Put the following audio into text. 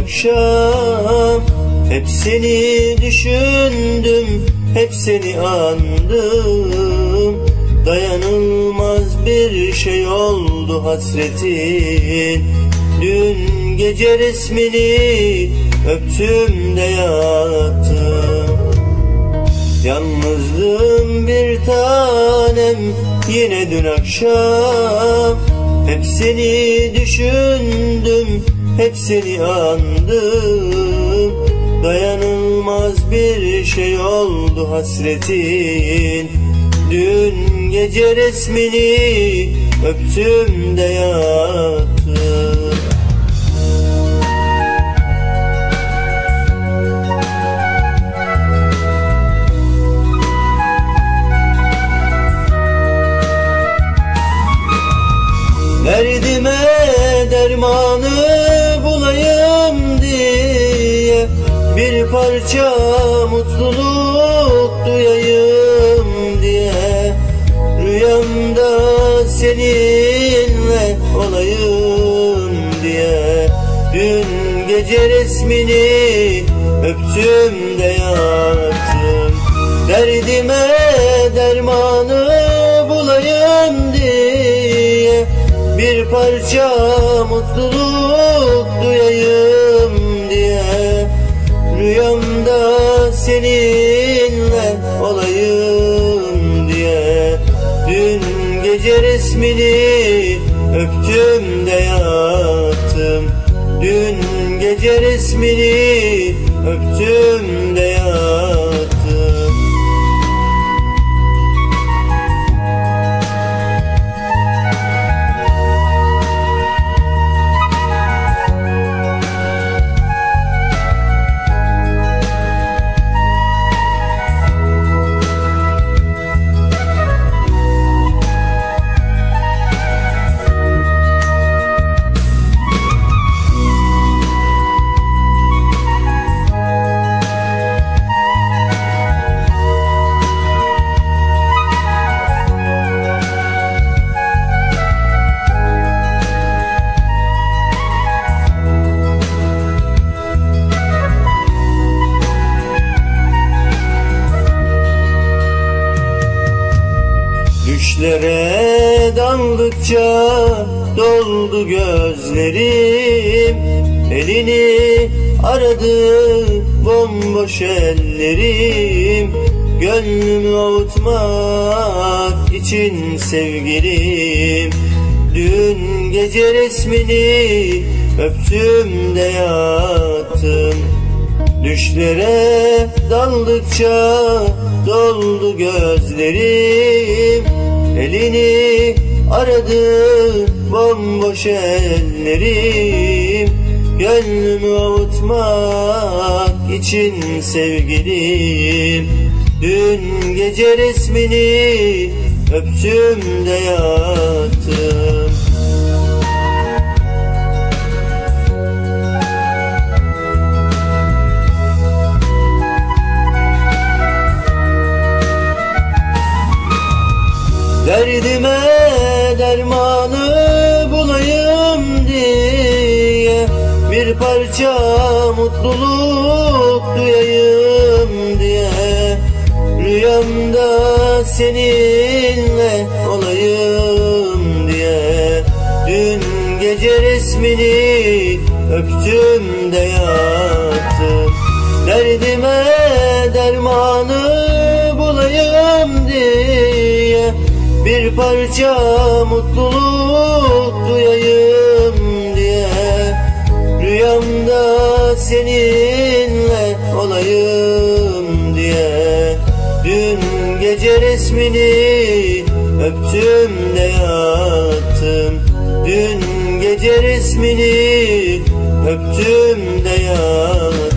akşam hep seni düşündüm, hep seni andım. Dayanılmaz bir şey oldu hasretin. Dün gece resmini öptüm de yattım. Yalnızdım bir tanem yine dün akşam. Hep seni düşündüm, hep seni andım. Dayanılmaz bir şey oldu hasretin. Dün gece resmini öptüm de yattım. Derdime dermanı bulayım diye bir parça mutluluk duyayım diye rüyamda seninle olayım diye dün gece resmini öptüm de yattım. Derdime dermanı bulayım diye bir parça mutluluk duyayım diye rüyamda seninle olayım diye dün gece resmini öptüm de yattım. Dün gece resmini öptüm de yattım. Düşlere daldıkça doldu gözlerim. Elini aradı bomboş ellerim. Gönlümü avutmak için sevgilim. Dün gece resmini öptüm de yattım. Düşlere daldıkça doldu gözlerim. Elini aradı bomboş ellerim. Gönlümü avutmak için sevgilim. Dün gece resmini öptüm de yattım. Derdime dermanı bulayım diye bir parça mutluluk duyayım diye rüyamda seninle olayım diye dün gece resmini öptüm de yattım. Derdime dermanı bulayım diye bir parça mutluluk duyayım diye rüyamda seninle olayım diye dün gece resmini öptüm de yattım. Dün gece resmini öptüm de yattım.